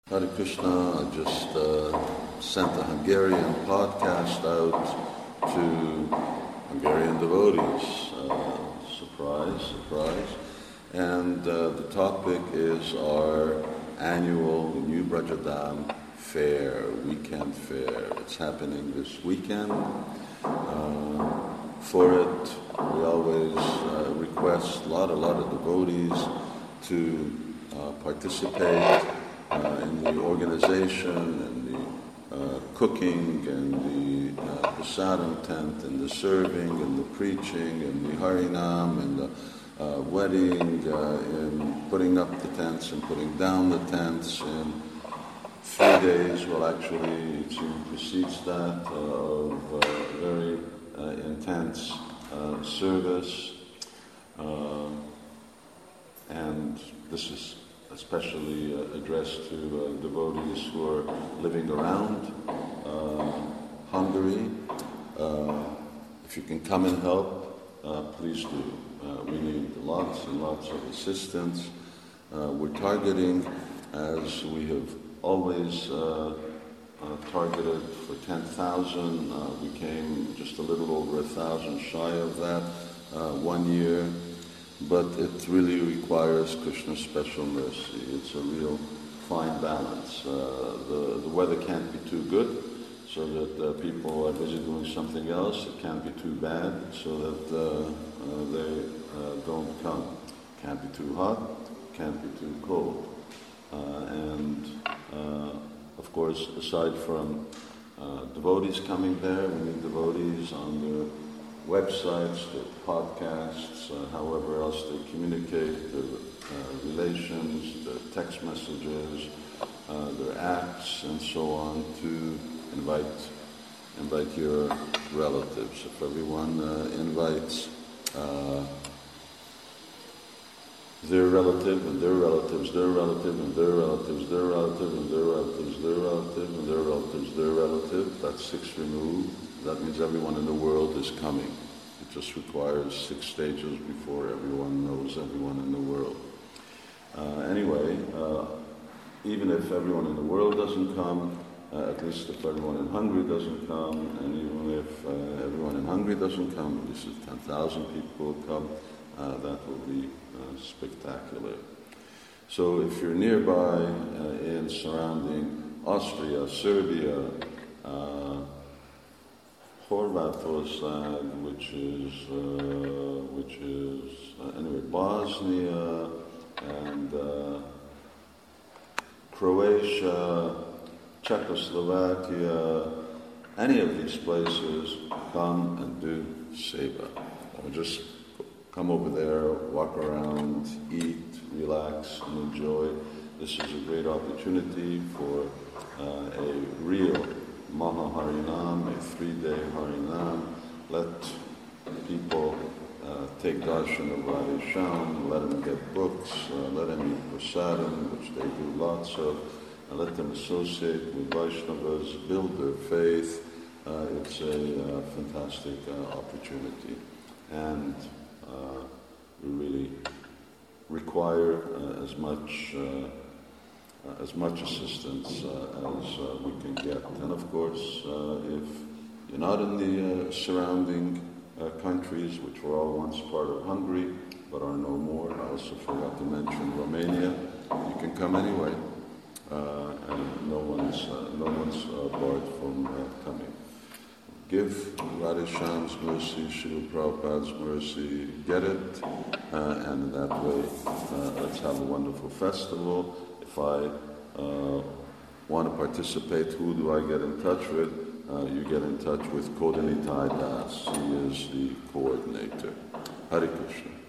Hare Krishna, I just sent a Hungarian podcast out to Hungarian devotees. Surprise, surprise. And the topic is our annual New Brajadam fair, weekend fair. It's happening this weekend. For it, we always request a lot of devotees to participate in the organization and the cooking and the prasadam tent and the serving and the preaching and the harinam and the wedding, in putting up the tents and putting down the tents in 3 days. Well, actually, it precedes that of very intense service, and this is especially addressed to devotees who are living around Hungary. If you can come and help, please do. We need lots and lots of assistance. We're targeting, as we have always targeted, for 10,000. We came just a little over 1,000 shy of that 1 year. But it really requires Krishna's special mercy. It's a real fine balance. The weather can't be too good, so that people are busy doing something else. It can't be too bad, so that they don't come. Can't be too hot, can't be too cold. And of course, aside from devotees coming there, we need devotees on their websites, their podcasts, however else they communicate, their relations, their text messages, their apps, and so on, to invite your relatives. If everyone invites their relative and their relatives, their relative and their relatives, their relative and their relatives, their relative and their relatives, their relative, that's 6 removed. That means everyone in the world is coming. It just requires 6 stages before everyone knows everyone in the world. Anyway, even if everyone in the world doesn't come, at least if everyone in Hungary doesn't come, and even if everyone in Hungary doesn't come, at least if 10,000 people come, that will be spectacular. So if you're nearby in surrounding Austria, Serbia, Horvátország, which is anyway, Bosnia and Croatia, Czechoslovakia, any of these places, come and do seva. Just come over there, walk around, eat, relax, and enjoy. This is a great opportunity for a real Maha Harinam, a 3-day Harinam. Let people take darshan of Radhe Shyam, let them get books, let them eat prasadam, which they do lots of, and let them associate with Vaishnavas, build their faith. It's a fantastic opportunity, and we really require as much assistance as we can get. And of course, if you're not in the surrounding countries, which were all once part of Hungary, but are no more, I also forgot to mention Romania, you can come anyway, and no one's barred from coming. Give Radhe Shyam's mercy, Srila Prabhupada's mercy, get it, and in that way, let's have a wonderful festival. If I want to participate, who do I get in touch with? You get in touch with Kodanitai Das. He is the coordinator. Hare Krishna.